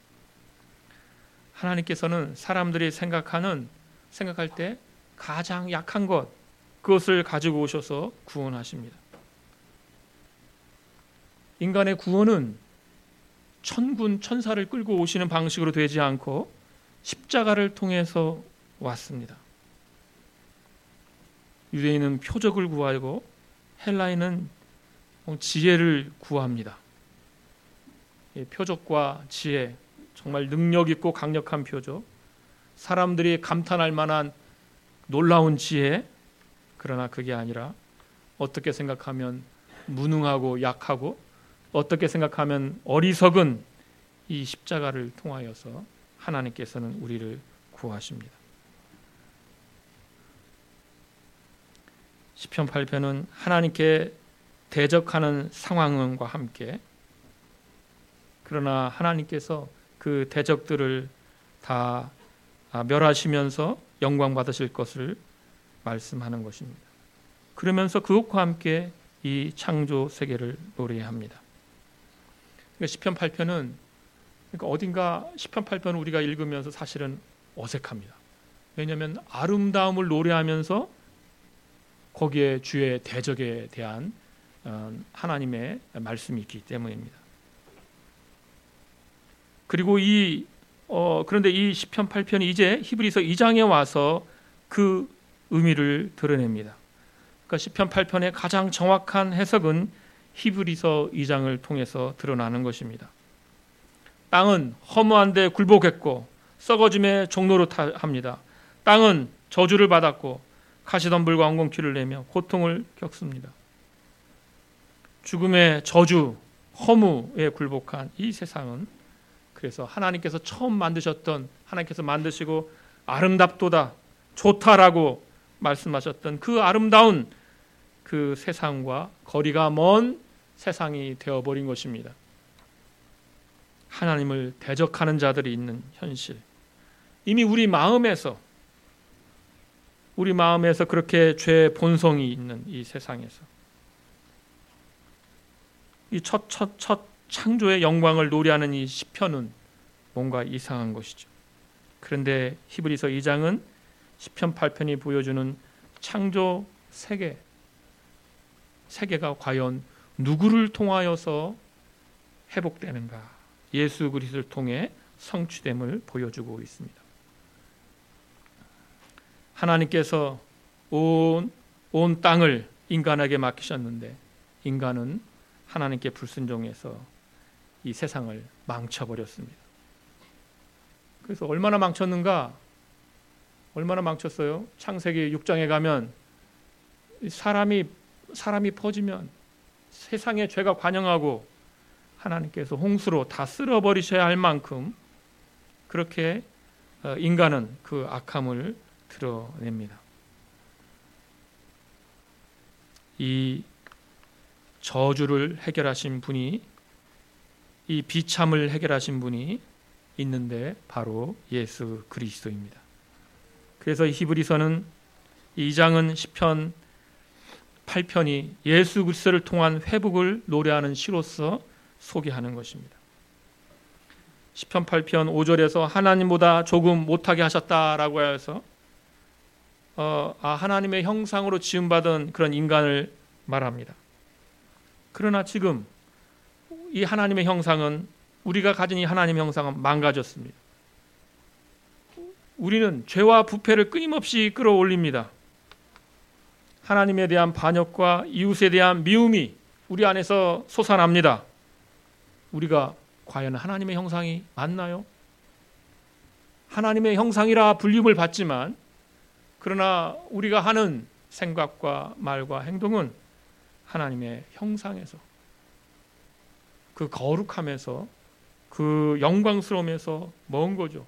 하나님께서는 사람들이 생각하는 생각할 때 가장 약한 것, 그것을 가지고 오셔서 구원하십니다. 인간의 구원은 천군 천사를 끌고 오시는 방식으로 되지 않고 십자가를 통해서 왔습니다. 유대인은 표적을 구하고 헬라인은 지혜를 구합니다. 표적과 지혜, 정말 능력 있고 강력한 표적, 사람들이 감탄할 만한 놀라운 지혜, 그러나 그게 아니라 어떻게 생각하면 무능하고 약하고 어떻게 생각하면 어리석은 이 십자가를 통하여서 하나님께서는 우리를 구하십니다. 시편 팔 편은 하나님께 대적하는 상황과 함께, 그러나 하나님께서 그 대적들을 다 멸하시면서 영광 받으실 것을 말씀하는 것입니다. 그러면서 그것과 함께 이 창조 세계를 노래합니다. 그러니까 시편 팔 편은 그러니까 어딘가 시편 팔 편을 우리가 읽으면서 사실은 어색합니다. 왜냐하면 아름다움을 노래하면서 거기에 주의 대적에 대한 하나님의 말씀이 있기 때문입니다. 그리고 이 어, 그런데 이 시편 팔 편이 이제 히브리서 이 장에 와서 그 의미를 드러냅니다. 그러니까 시편 팔 편의 가장 정확한 해석은 히브리서 이 장을 통해서 드러나는 것입니다. 땅은 허무한데 굴복했고 썩어짐의 종로로 합니다. 땅은 저주를 받았고 가시덤불과 엉겅퀴를 내며 고통을 겪습니다. 죽음의 저주, 허무에 굴복한 이 세상은 그래서 하나님께서 처음 만드셨던, 하나님께서 만드시고 아름답도다, 좋다라고 말씀하셨던 그 아름다운 그 세상과 거리가 먼 세상이 되어버린 것입니다. 하나님을 대적하는 자들이 있는 현실, 이미 우리 마음에서 우리 마음에서 그렇게 죄의 본성이 있는 이 세상에서 이 첫 첫 첫 창조의 영광을 노래하는 이 시편은 뭔가 이상한 것이죠. 그런데 히브리서 이 장은 시편 팔 편이 보여주는 창조 세계, 세계가 과연 누구를 통하여서 회복되는가, 예수 그리스도를 통해 성취됨을 보여주고 있습니다. 하나님께서 온, 온 땅을 인간에게 맡기셨는데 인간은 하나님께 불순종해서 이 세상을 망쳐버렸습니다. 그래서 얼마나 망쳤는가? 얼마나 망쳤어요? 창세기 육 장에 가면 사람이 사람이 퍼지면 세상에 죄가 관영하고 하나님께서 홍수로 다 쓸어버리셔야 할 만큼 그렇게 인간은 그 악함을 드러냅니다. 이 저주를 해결하신 분이, 이 비참을 해결하신 분이 있는데 바로 예수 그리스도입니다. 그래서 히브리서는 이 장은 시편 팔 편이 예수 그리스도를 통한 회복을 노래하는 시로서 소개하는 것입니다. 시편 팔 편 오 절에서 하나님보다 조금 못하게 하셨다라고 해서 어, 아, 하나님의 형상으로 지음받은 그런 인간을 말합니다. 그러나 지금 이 하나님의 형상은, 우리가 가진 이 하나님의 형상은 망가졌습니다. 우리는 죄와 부패를 끊임없이 끌어올립니다. 하나님에 대한 반역과 이웃에 대한 미움이 우리 안에서 솟아납니다. 우리가 과연 하나님의 형상이 맞나요? 하나님의 형상이라 불림을 받지만 그러나 우리가 하는 생각과 말과 행동은 하나님의 형상에서, 그 거룩함에서, 그 영광스러움에서 먼 거죠.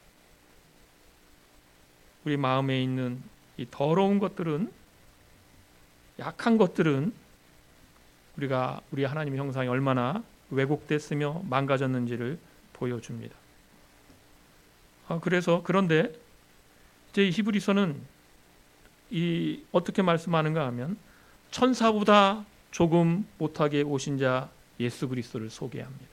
우리 마음에 있는 이 더러운 것들은, 약한 것들은 우리가 우리 하나님의 형상이 얼마나 왜곡됐으며 망가졌는지를 보여줍니다. 아, 그래서 그런데 이제 히브리서는 이 어떻게 말씀하는가 하면 천사보다 조금 못하게 오신 자 예수 그리스도를 소개합니다.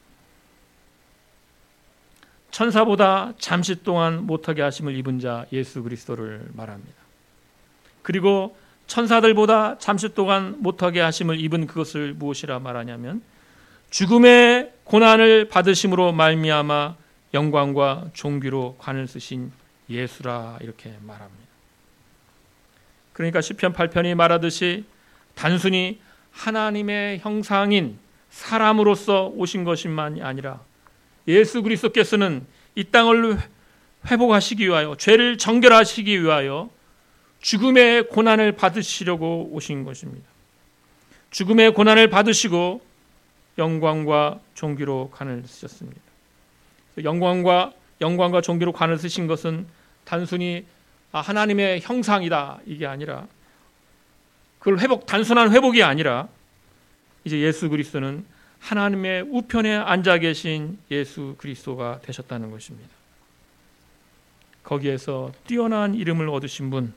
천사보다 잠시 동안 못하게 하심을 입은 자 예수 그리스도를 말합니다. 그리고 천사들보다 잠시 동안 못하게 하심을 입은 그것을 무엇이라 말하냐면 죽음의 고난을 받으심으로 말미암아 영광과 존귀로 관을 쓰신 예수라, 이렇게 말합니다. 그러니까 시편 팔 편이 말하듯이 단순히 하나님의 형상인 사람으로서 오신 것만이 아니라 예수 그리스도께서는 이 땅을 회복하시기 위하여, 죄를 정결하시기 위하여 죽음의 고난을 받으시려고 오신 것입니다. 죽음의 고난을 받으시고 영광과 존귀로 관을 쓰셨습니다. 영광과 영광과 존귀로 관을 쓰신 것은 단순히 하나님의 형상이다 이게 아니라, 그걸 회복, 단순한 회복이 아니라 이제 예수 그리스도는 하나님의 우편에 앉아 계신 예수 그리스도가 되셨다는 것입니다. 거기에서 뛰어난 이름을 얻으신 분,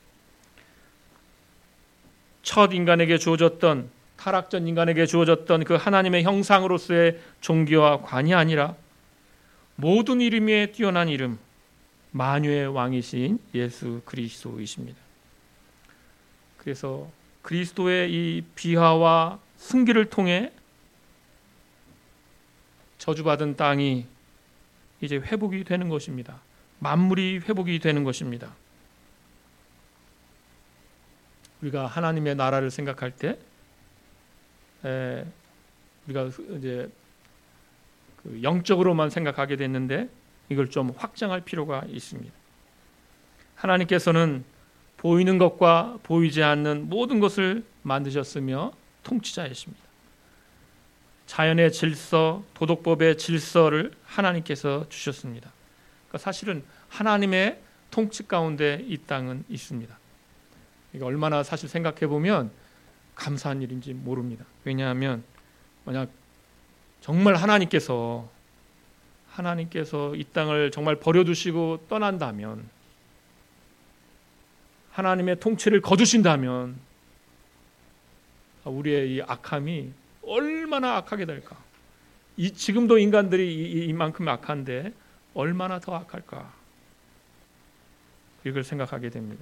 첫 인간에게 주어졌던, 타락전 인간에게 주어졌던 그 하나님의 형상으로서의 존귀와 관이 아니라 모든 이름에 뛰어난 이름, 만유의 왕이신 예수 그리스도이십니다. 그래서 그리스도의 이 비하와 승기를 통해 저주받은 땅이 이제 회복이 되는 것입니다. 만물이 회복이 되는 것입니다. 우리가 하나님의 나라를 생각할 때 에, 우리가 이제 그 영적으로만 생각하게 됐는데 이걸 좀 확장할 필요가 있습니다. 하나님께서는 보이는 것과 보이지 않는 모든 것을 만드셨으며 통치자이십니다. 자연의 질서, 도덕법의 질서를 하나님께서 주셨습니다. 그러니까 사실은 하나님의 통치 가운데 이 땅은 있습니다. 이게 얼마나 사실 생각해 보면 감사한 일인지 모릅니다. 왜냐하면 만약 정말 하나님께서 하나님께서 이 땅을 정말 버려두시고 떠난다면, 하나님의 통치를 거두신다면 우리의 이 악함이 얼마나 악하게 될까? 이 지금도 인간들이 이, 이만큼 악한데 얼마나 더 악할까? 이걸 생각하게 됩니다.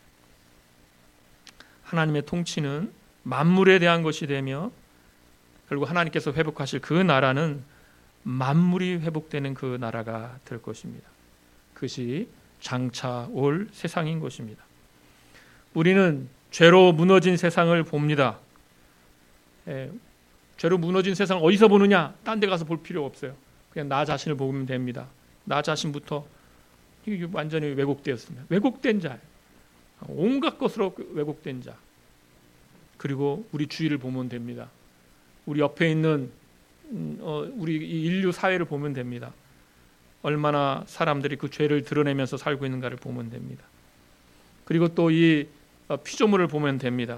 하나님의 통치는 만물에 대한 것이 되며 결국 하나님께서 회복하실 그 나라는 만물이 회복되는 그 나라가 될 것입니다. 그것이 장차 올 세상인 것입니다. 우리는 죄로 무너진 세상을 봅니다. 예, 죄로 무너진 세상을 어디서 보느냐? 딴 데 가서 볼 필요 없어요. 그냥 나 자신을 보면 됩니다. 나 자신부터 이게 완전히 왜곡되었습니다. 왜곡된 자예요. 온갖 것으로 왜곡된 자. 그리고 우리 주위를 보면 됩니다. 우리 옆에 있는 어, 우리 인류 사회를 보면 됩니다. 얼마나 사람들이 그 죄를 드러내면서 살고 있는가를 보면 됩니다. 그리고 또 이 피조물을 보면 됩니다.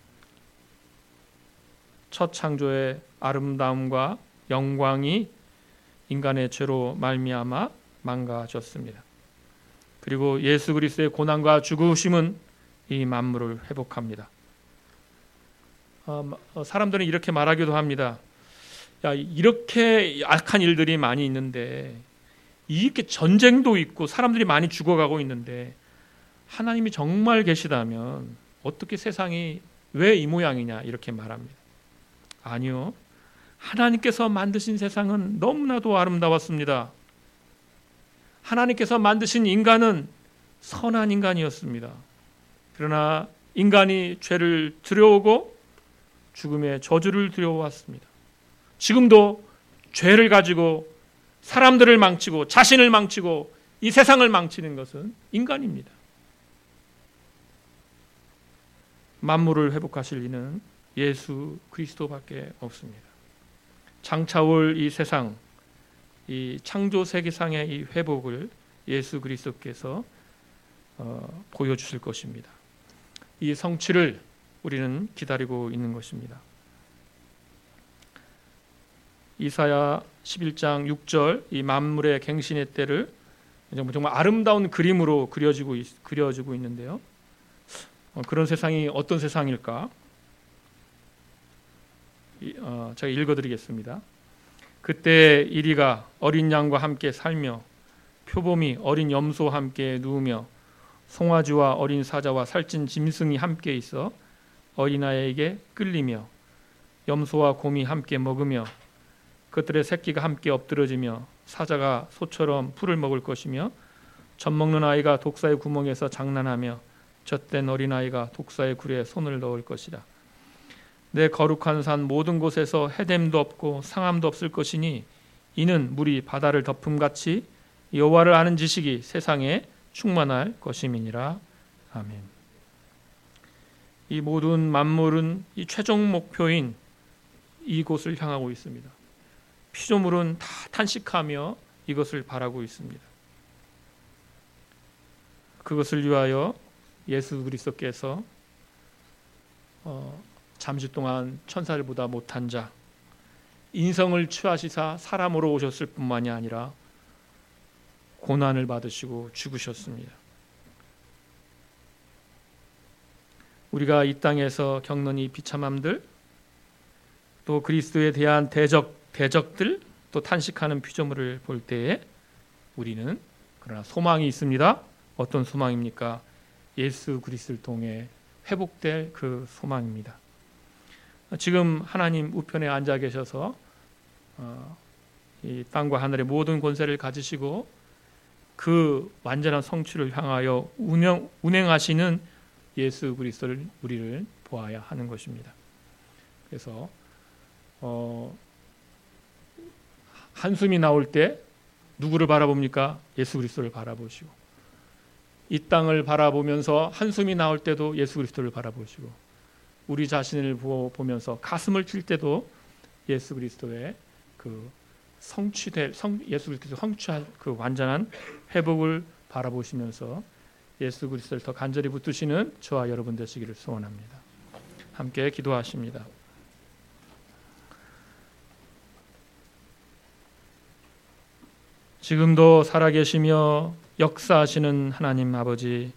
첫 창조의 아름다움과 영광이 인간의 죄로 말미암아 망가졌습니다. 그리고 예수 그리스도의 고난과 죽으심은 이 만물을 회복합니다. 어, 사람들은 이렇게 말하기도 합니다. 야, 이렇게 악한 일들이 많이 있는데, 이렇게 전쟁도 있고 사람들이 많이 죽어가고 있는데 하나님이 정말 계시다면 어떻게 세상이 왜 이 모양이냐 이렇게 말합니다. 아니요, 하나님께서 만드신 세상은 너무나도 아름다웠습니다. 하나님께서 만드신 인간은 선한 인간이었습니다. 그러나 인간이 죄를 들여오고 죽음의 저주를 들여왔습니다. 지금도 죄를 가지고 사람들을 망치고 자신을 망치고 이 세상을 망치는 것은 인간입니다. 만물을 회복하실 이는 예수 그리스도밖에 없습니다. 장차 올 이 세상, 이 창조 세계상의 이 회복을 예수 그리스도께서 어, 보여주실 것입니다. 이 성취를 우리는 기다리고 있는 것입니다. 이사야 십일 장 육 절, 이 만물의 갱신의 때를 정말 아름다운 그림으로 그려지고, 있, 그려지고 있는데요. 어, 그런 세상이 어떤 세상일까? 이, 어, 제가 읽어드리겠습니다. 그때 이리가 어린 양과 함께 살며 표범이 어린 염소와 함께 누우며 송아지와 어린 사자와 살찐 짐승이 함께 있어 어린아이에게 끌리며 염소와 곰이 함께 먹으며 그들의 새끼가 함께 엎드러지며 사자가 소처럼 풀을 먹을 것이며 젖 먹는 아이가 독사의 구멍에서 장난하며 젖된 어린아이가 독사의 굴에 손을 넣을 것이라. 내 거룩한 산 모든 곳에서 해됨도 없고 상함도 없을 것이니 이는 물이 바다를 덮음같이 여호와를 아는 지식이 세상에 충만할 것임이니라. 아멘. 이 모든 만물은 이 최종 목표인 이곳을 향하고 있습니다. 피조물은 다 탄식하며 이것을 바라고 있습니다. 그것을 위하여 예수 그리스도께서 어, 잠시 동안 천사들보다 못한 자, 인성을 취하시사 사람으로 오셨을 뿐만이 아니라 고난을 받으시고 죽으셨습니다. 우리가 이 땅에서 겪는 이 비참함들, 또 그리스도에 대한 대적, 대적들, 또 탄식하는 피조물을 볼 때에 우리는 그러나 소망이 있습니다. 어떤 소망입니까? 예수 그리스도를 통해 회복될 그 소망입니다. 지금 하나님 우편에 앉아 계셔서 어, 이 땅과 하늘의 모든 권세를 가지시고 그 완전한 성취를 향하여 운영, 운행하시는 예수 그리스도를 우리를 보아야 하는 것입니다. 그래서 어, 한숨이 나올 때 누구를 바라봅니까? 예수 그리스도를 바라보시고, 이 땅을 바라보면서 한숨이 나올 때도 예수 그리스도를 바라보시고, 우리 자신을 보면서 가슴을 칠 때도 예수 그리스도의 그 성취될 성, 예수 그리스도 성취할 그 완전한 회복을 바라보시면서 예수 그리스도를 더 간절히 붙드시는 저와 여러분 되시기를 소원합니다. 함께 기도하십니다. 지금도 살아계시며 역사하시는 하나님 아버지,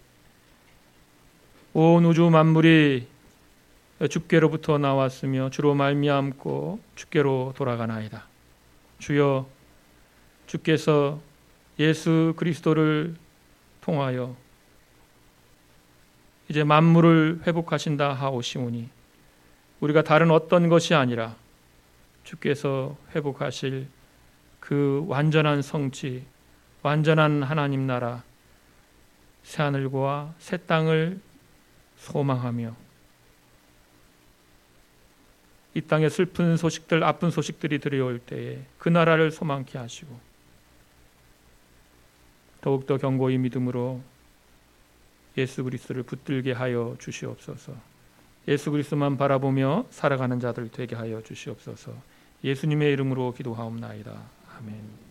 온 우주 만물이 주께로부터 나왔으며 주로 말미암고 주께로 돌아가나이다. 주여, 주께서 예수 그리스도를 통하여 이제 만물을 회복하신다 하오시오니 우리가 다른 어떤 것이 아니라 주께서 회복하실 그 완전한 성취, 완전한 하나님 나라, 새하늘과 새 땅을 소망하며 이 땅에 슬픈 소식들, 아픈 소식들이 들려올 때에 그 나라를 소망케 하시고 더욱더 견고히 믿음으로 예수 그리스도를 붙들게 하여 주시옵소서. 예수 그리스도만 바라보며 살아가는 자들 되게 하여 주시옵소서. 예수님의 이름으로 기도하옵나이다. 아멘.